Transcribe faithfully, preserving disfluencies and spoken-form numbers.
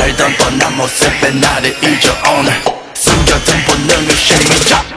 알던 뻔한 모습에 나를 잊어 오늘 숨겨둔 본능을 심리자